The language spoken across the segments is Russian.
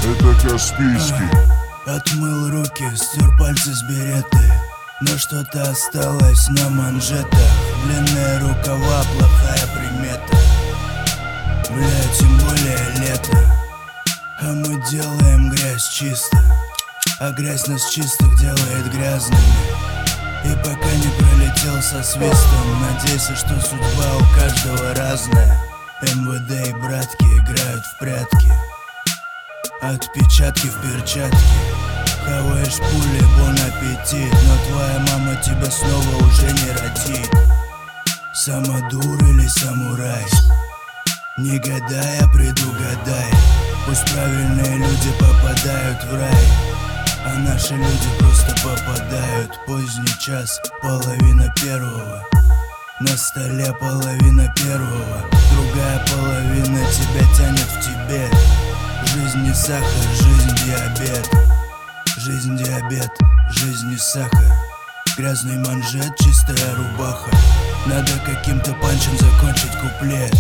Это Каспийский. Отмыл руки, стер пальцы с береты, но что-то осталось на манжетах. Длинные рукава, плохая примета. Бля, тем более лето. А мы делаем грязь чисто, а грязь нас чистых делает грязными. И пока не пролетел со свистом, надейся, что судьба у каждого разная. МВД и братки играют в прятки, отпечатки в перчатке. Хаваешь пули, бон аппетит, но твоя мама тебя снова уже не родит. Самодур или самурай, не гадай, а предугадай. Пусть правильные люди попадают в рай, а наши люди просто попадают. Поздний час, половина первого, на столе половина первого, другая половина тебя тянет в Тибет. Жизнь не сахар, жизнь диабет. Жизнь диабет, жизнь не сахар. Грязный манжет, чистая рубаха. Надо каким-то панчем закончить куплет.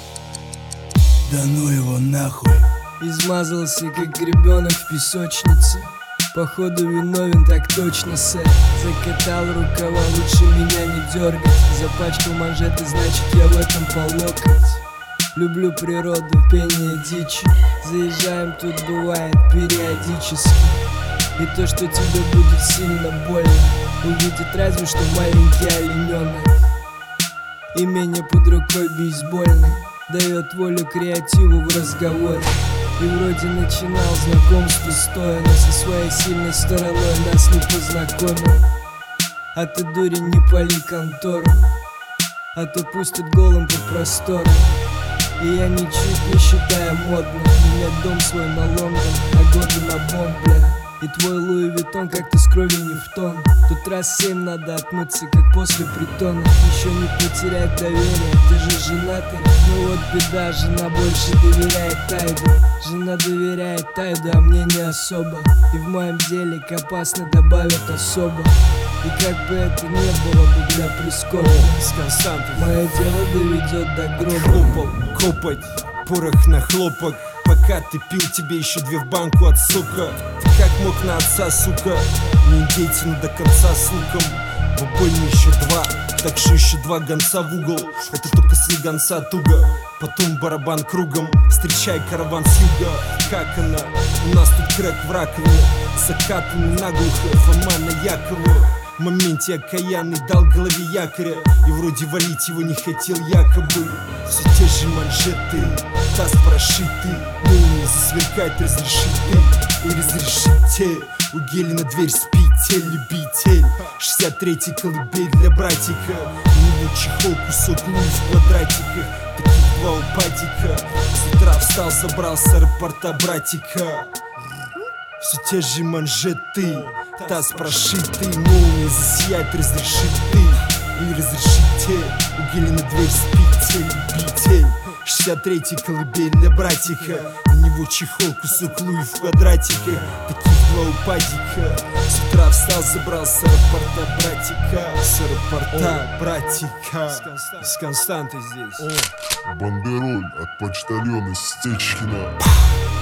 Да ну его нахуй. Измазался, как ребенок в песочнице. Походу виновен, так точно, сэр. Закатал рукава, лучше меня не дергать. Запачкал манжеты, значит я в этом по локоть. Люблю природу, пение дичи. Заезжаем, тут бывает периодически. И то, что тебе будет сильно больно, увидит разве что маленький олененок. Имение под рукой бейсбольный дает волю креативу в разговоре. И вроде начинал знакомство стоя, но со своей сильной стороной нас не познакомил. А ты, дурень, не пали контору, а то пустят голым по простору. И я ничуть не считаю модным менять дом свой на Лондон, а годы на Бон, бля. И твой Луи Виттон как-то с кровью не в тон. Тут раз 7 надо отмыться, как после притона. Еще не потерять доверие, ты же женатый. Ну вот беда, жена больше доверяет Тайду. Жена доверяет Тайду, а мне не особо. И в моем деле к опасно добавят особо. И как бы это не было бы для прискорбно, мое дело доведет до гроба. Копать, порох на хлопок. Пока ты пил, тебе еще 2 в банку от сока. Ты как мог на отца, сука? Не индейцы, но до конца с луком. В обойме еще 2, так что еще 2 гонца в угол. Это только слегонца туго. Потом барабан кругом, встречай караван с юга. Как она? У нас тут крэк в раковине, закатанный наглухо, Фома на Якова. В моменте окаянный дал голове якоря, и вроде валить его не хотел якобы. Все те же манжеты, таз прошитый, молния засверкать разреши ты и разрешите. У Гелена дверь с петель, любитель 63-й колыбель для братика. У него чехол, кусок луи в квадратиках. Таких 2 у патика. С утра встал, собрал с аэропорта братика. Все те же манжеты, таз прошитый, молния засиять разреши ты и разрешите. У Гелена дверь с петель, любитель 63-й колыбель для братика. У него чехол, кусок луи в квадратиках. Таких 2 у патика. С утра встал, забрал с аэропорта братика. С аэропорта братика. С Константой здесь. Бандероль от почтальона Стечкина.